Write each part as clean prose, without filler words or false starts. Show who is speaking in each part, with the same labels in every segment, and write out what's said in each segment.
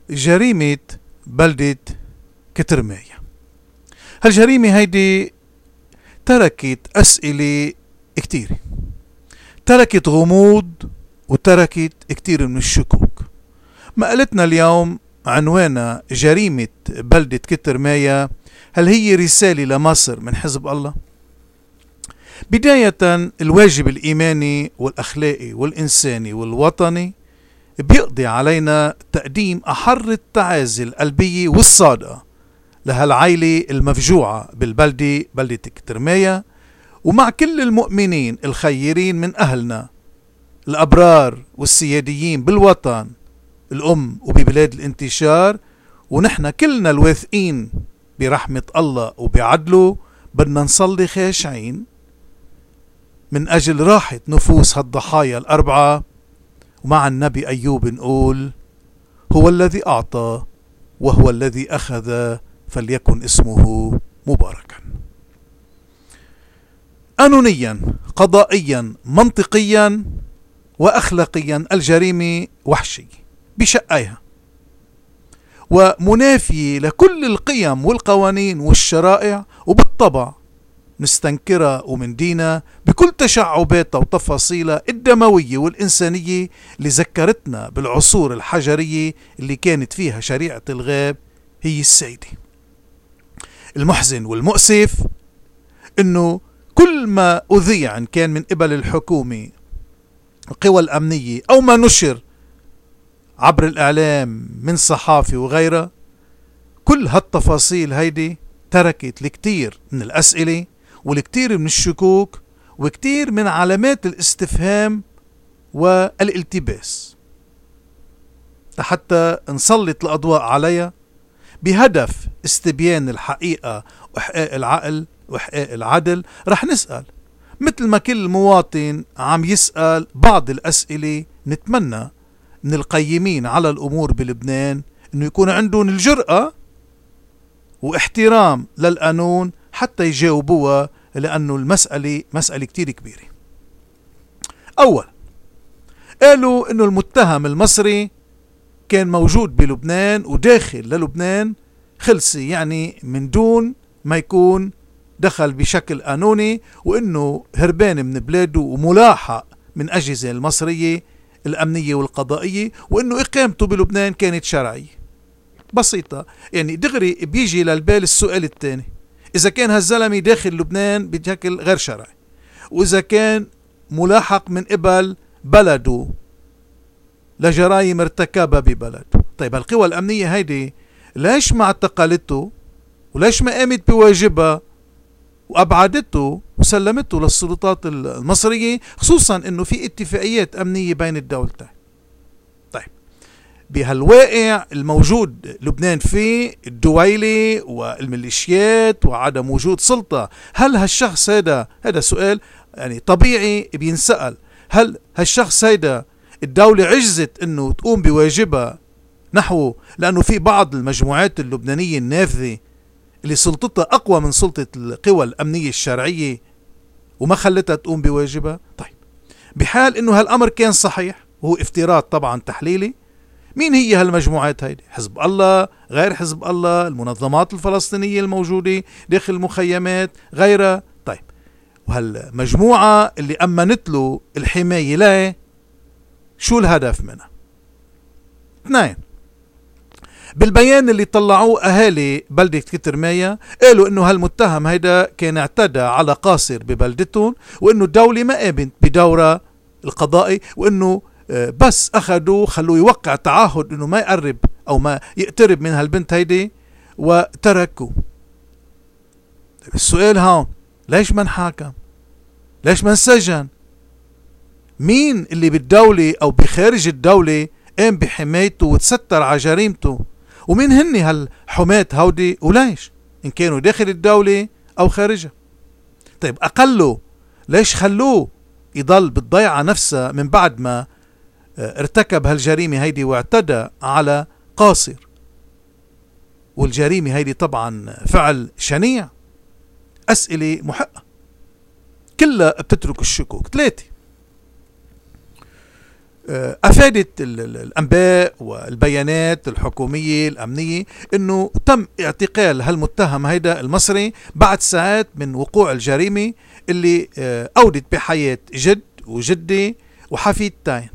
Speaker 1: جريمة بلدة كترماية. هالجريمة هيدي تركت أسئلة كتيرة، تركت غموض وتركت كتير من الشكوك. مقالتنا اليوم عنوانها جريمة بلدة كترماية، هل هي رسالة لمصر من حزب الله؟ بداية، الواجب الإيماني والأخلاقي والإنساني والوطني بيقضي علينا تقديم أحر التعازي القلبية والصادقة لهالعائلة المفجوعة بالبلدة، بلدة كترماية، ومع كل المؤمنين الخيرين من أهلنا الأبرار والسياديين بالوطن الأم وببلاد الانتشار، ونحن كلنا الواثقين برحمة الله وبعدله. بدنا نصلي خاشعين من أجل راحة نفوس هالضحايا الأربعة، ومع النبي أيوب نقول: هو الذي أعطى وهو الذي أخذ فليكن اسمه مباركا. قانونيا، قضائيا، منطقيا وأخلاقيا الجريمة وحشية بشقيها، ومنافية لكل القيم والقوانين والشرائع، وبالطبع نستنكرها ومندينها بكل تشعباتها وتفاصيلها الدموية والإنسانية اللي ذكرتنا بالعصور الحجرية اللي كانت فيها شريعة الغاب هي السيدة. المحزن والمؤسف انه كل ما أذيع إن كان من قبل الحكومة القوى الأمنية أو ما نشر عبر الإعلام من صحافة وغيرها، كل هالتفاصيل هيدي تركت الكثير من الأسئلة والكثير من الشكوك وكثير من علامات الاستفهام والالتباس، حتى نسلط الأضواء عليها بهدف استبيان الحقيقة وإحقاق العقل وإحقاق العدل. رح نسأل مثل ما كل مواطن عم يسأل بعض الأسئلة. نتمنى من القيمين على الأمور بلبنان أنه يكون عندهم الجرأة واحترام للقانون حتى يجاوبوها، لأنه المسألة مسألة كتير كبيرة. أول، قالوا أنه المتهم المصري كان موجود بلبنان وداخل للبنان خلصي، يعني من دون ما يكون دخل بشكل قانوني، وأنه هربان من بلاده وملاحق من أجهزة المصرية الأمنية والقضائية، وأنه إقامته بلبنان كانت شرعية. بسيطة، يعني دغري بيجي للبال السؤال الثاني: إذا كان هالزلمة داخل لبنان بشكل غير شرعي، وإذا كان ملاحق من قبل بلده لجرائم ارتكبها ببلده، طيب القوى الأمنية هيدي ليش ما اعتقلته وليش ما قامت بواجبها وأبعدته وسلمته للسلطات المصرية، خصوصا أنه في اتفاقيات أمنية بين الدولتين؟ طيب بهالواقع الموجود لبنان فيه الدويلة والميليشيات وعدم وجود سلطة، هل هالشخص هذا سؤال يعني طبيعي بينسأل، هل هالشخص هذا الدولة عجزت أنه تقوم بواجبها نحوه؟ لأنه في بعض المجموعات اللبنانية النافذة اللي سلطتها أقوى من سلطة القوى الأمنية الشرعية وما خلتها تقوم بواجبها. طيب بحال أنه هالأمر كان صحيح، وهو افتراض طبعا تحليلي، مين هي هالمجموعات هيدي؟ حزب الله، غير حزب الله، المنظمات الفلسطينية الموجودة داخل المخيمات، غيرها؟ طيب وهالمجموعة اللي أمنت له الحماية له شو الهدف منها؟ اثنين، بالبيان اللي طلعوه أهالي بلدة كترماية قالوا إنه هالمتهم هيدا كان اعتدى على قاصر ببلدتهم، وإنه الدولة ما قامت بدورها القضائي، وإنه بس أخذوه خلوه يوقع تعهد إنه ما يقرب أو ما يقترب من هالبنت هيدي وتركوه. السؤال هون: ليش ما انحاكم؟ ليش ما انسجن؟ مين اللي بالدولة أو بخارج الدولة قام بحمايته وتستر على جريمته؟ ومين هني هالحماة هودي وليش؟ إن كانوا داخل الدولة أو خارجها. طيب أقله ليش خلوه يضل بالضيعة نفسها من بعد ما ارتكب هالجريمة هيدي واعتدى على قاصر؟ والجريمة هيدي طبعا فعل شنيع. أسئلة محقة كلها بتترك الشكوك. ثلاثة، أفادت الأنباء والبيانات الحكومية الأمنية أنه تم اعتقال هالمتهم هيدا المصري بعد ساعات من وقوع الجريمة اللي أودت بحياة جد وجدي وحفيدتين.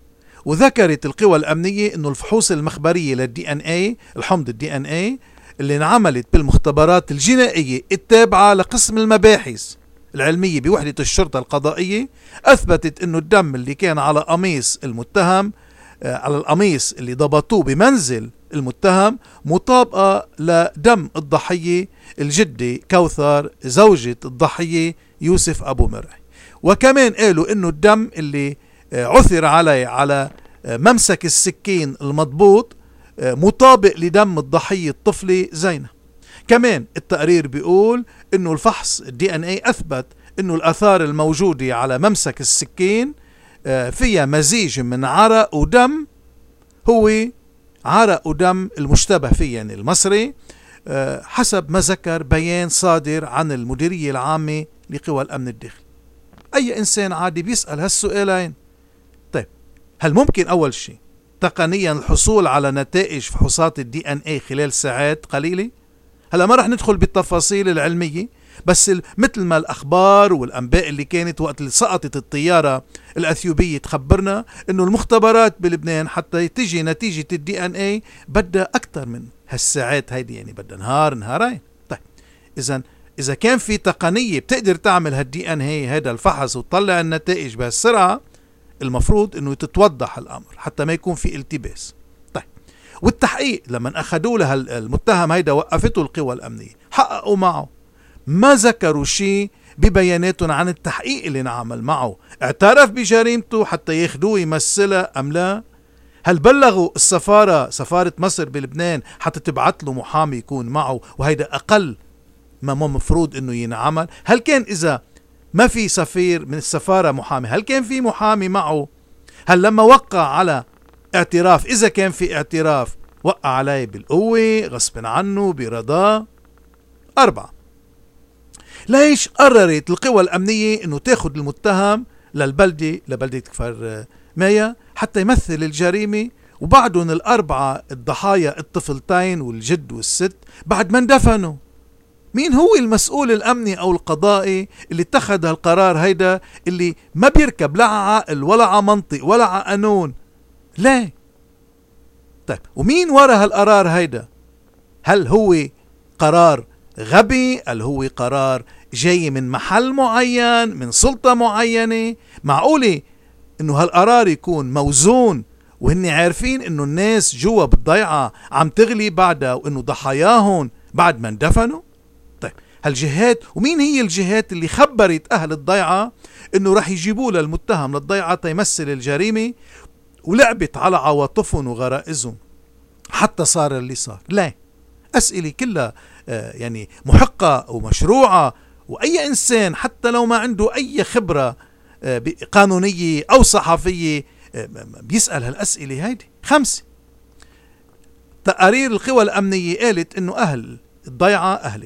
Speaker 1: وذكرت القوى الأمنية أنه الفحوص المخبرية للدي ان اي، الحمض الدي ان اي اللي انعملت بالمختبرات الجنائية التابعة لقسم المباحث العلمية بوحدة الشرطة القضائية، أثبتت أنه الدم اللي كان على قميص المتهم، على القميص اللي ضبطوه بمنزل المتهم، مطابقة لدم الضحية الجدة كوثر زوجة الضحية يوسف أبو مرعي. وكمان قالوا أنه الدم اللي عثر عليه على ممسك السكين المضبوط مطابق لدم الضحية الطفلة زينة. كمان التقرير بيقول انه الفحص الدي ان اي اثبت انه الاثار الموجودة على ممسك السكين فيها مزيج من عرق ودم، هو عرق ودم المشتبه فيه يعني المصري، حسب ما ذكر بيان صادر عن المديرية العامة لقوى الامن الداخلي. اي انسان عادي بيسأل هالسؤالين. طيب هل ممكن اول شيء تقنيا الحصول على نتائج فحوصات الدي ان اي خلال ساعات قليلة؟ هلا ما رح ندخل بالتفاصيل العلمية، بس مثل ما الأخبار والأنباء اللي كانت وقت اللي سقطت الطيارة الأثيوبية تخبرنا إنه المختبرات بلبنان حتى تجي نتيجة الدي ان اي بدها أكثر من هالساعات هيدي، يعني بدها نهار نهارين. طيب إذا كان في تقنية بتقدر تعمل هالدي ان اي هذا الفحص وتطلع النتائج بهالسرعة، المفروض إنه تتوضح الأمر حتى ما يكون في التباس. والتحقيق لما أخذوا له المتهم هيدا وقفته القوى الأمنية، حققوا معه، ما ذكروا شيء ببياناتهم عن التحقيق اللي انعمل معه. اعترف بجريمته حتى ياخدوه يمثلها أم لا؟ هل بلغوا السفارة، سفارة مصر بلبنان، حتى تبعت له محامي يكون معه؟ وهيدا أقل ما مفروض إنه ينعمل. هل كان إذا ما في سفير من السفارة محامي، هل كان في محامي معه؟ هل لما وقع على اعتراف، إذا كان في اعتراف، وقع عليه بالقوة غصب عنه برضاه؟ 4. ليش قررت القوى الأمنية إنه تاخد المتهم لبلدة كفر مايا حتى يمثل الجريمة، وبعدهم 4 الضحايا الطفلتين والجد والست بعد ما اندفنوا؟ مين هو المسؤول الأمني أو القضائي اللي اتخذ هالقرار هيدا اللي ما بيركب لا عقل ولا على منطق ولا على قانون؟ لا. طيب ومين ورا هالقرار هيدا؟ هل هو قرار غبي؟ هل هو قرار جاي من محل معين، من سلطة معينة؟ معقولة انه هالقرار يكون موزون وهن عارفين انه الناس جوا بالضيعة عم تغلي بعدها وانه ضحاياهم بعد ما اندفنوا؟ طيب هالجهات، ومين هي الجهات اللي خبرت اهل الضيعة انه رح يجيبوا للمتهم للضيعة تيمثل الجريمة، ولعبت على عواطفهم وغرائزهم حتى صار اللي صار؟ لا. أسئلة كلها يعني محقة ومشروعة، وأي إنسان حتى لو ما عنده أي خبرة قانونية أو صحفية بيسأل هالأسئلة هيدي. 5. تقارير القوى الأمنية قالت إنه أهل الضيعة، أهل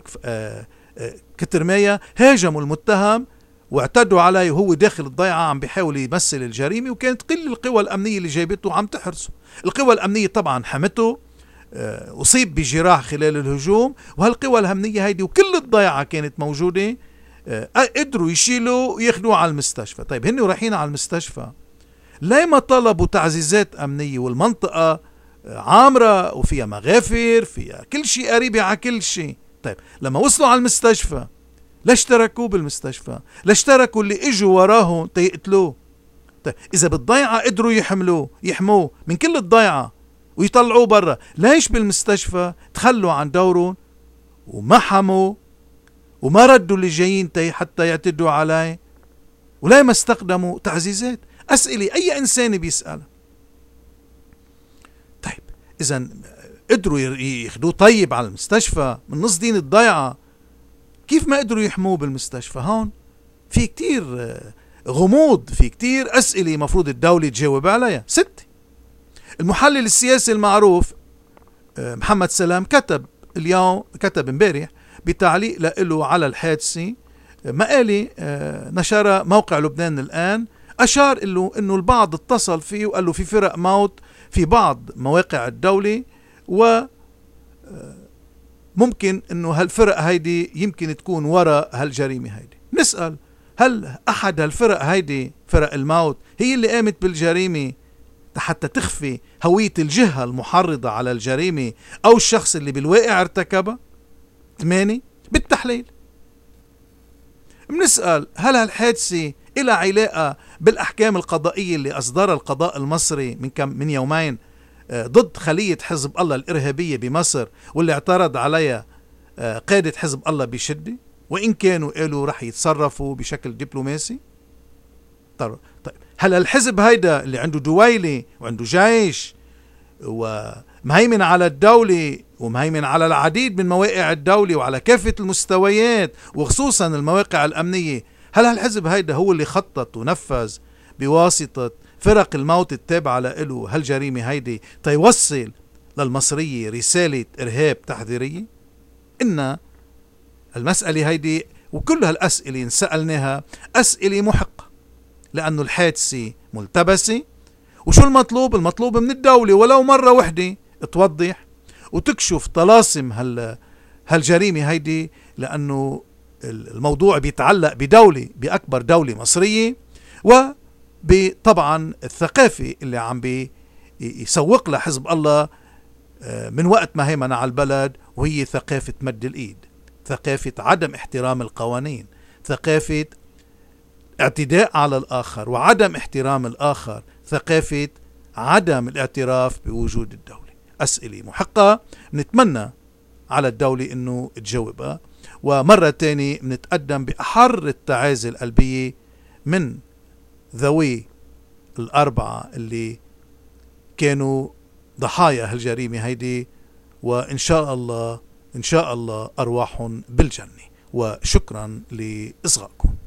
Speaker 1: كترمايا، هاجموا المتهم واعتدوا عليه وهو داخل الضيعة عم بيحاول يمثل الجريمة، وكانت كل القوى الأمنية اللي جايبته عم تحرسه. القوى الأمنية طبعا حمته، أصيب بجراح خلال الهجوم، وهالقوى الأمنية هيدي وكل الضيعة كانت موجودة، قدروا يشيلوا وياخدوه على المستشفى. طيب هن رايحين على المستشفى، ليه ما طلبوا تعزيزات أمنية؟ والمنطقة عامرة وفيها مغافر، فيها كل شيء قريبة على كل شيء. طيب لما وصلوا على المستشفى ليش تركوه بالمستشفى؟ ليش تركوا اللي اجوا وراه تيقتلوه؟ طيب إذا بالضيعة قدروا يحموه من كل الضيعة ويطلعوه برا، ليش بالمستشفى تخلوا عن دورهم وما حموا وما ردوا اللي جايين حتى يعتدوا عليه؟ ولا ما استخدموا تعزيزات؟ أسئلة أي إنسان بيسألها. طيب إذا قدروا ياخدوه طيب على المستشفى من نص دين الضيعة، كيف ما قدروا يحموه بالمستشفى؟ هون في كتير غموض، في كتير أسئلة مفروض الدولة تجاوب عليها. 6. المحلل السياسي المعروف محمد سلام كتب امبارح بتعليق له على الحادثة مقالة نشر موقع لبنان الآن، أشار له أنه البعض اتصل فيه وقال له في فرق موت في بعض مواقع الدولة، وممكن أنه هالفرق هيدي يمكن تكون وراء هالجريمة هيدي. نسأل هل أحد هالفرق هيدي، فرق الموت، هي اللي قامت بالجريمة حتى تخفي هوية الجهة المحرضة على الجريمة أو الشخص اللي بالواقع ارتكبها؟ 8. بالتحليل بنسأل هل هالحادثة إلها علاقة بالأحكام القضائية اللي أصدرها القضاء المصري من يومين ضد خلية حزب الله الإرهابية بمصر، واللي اعترض عليها قادة حزب الله بشدة، وإن كانوا قالوا رح يتصرفوا بشكل دبلوماسي؟ طيب هل الحزب هيدا اللي عنده دويلة وعنده جيش ومهيمن على الدولة ومهيمن على العديد من مواقع الدولة وعلى كافة المستويات وخصوصا المواقع الأمنية، هل هالحزب هيدا هو اللي خطط ونفذ بواسطة فرق الموت التابعة له هالجريمة هيدي تيوصل للمصرية رسالة إرهاب تحذيرية؟ إن المسألة هيدي وكل هالأسئلة إن سألناها أسئلة محقة، لأنه الحادثة ملتبسة. وشو المطلوب؟ المطلوب من الدولة ولو مرة وحدة توضح وتكشف طلاسم هالجريمة هيدي، لأنه الموضوع بيتعلق بدولة، بأكبر دولة مصرية، وبطبعا الثقافة اللي عم بيسوق لها حزب الله من وقت ما هيمن على البلد، وهي ثقافة مد الإيد، ثقافة عدم احترام القوانين، ثقافة اعتداء على الآخر وعدم احترام الآخر، ثقافة عدم الاعتراف بوجود الدولة. أسئلة محقة نتمنى على الدولة أنه تجاوبها. ومرة تانية بنتقدم بأحر التعازي القلبية من ذوي الأربعة اللي كانوا ضحايا هالجريمة هيدي، وإن شاء الله أرواحهم بالجنة. وشكرا لإصغائكم.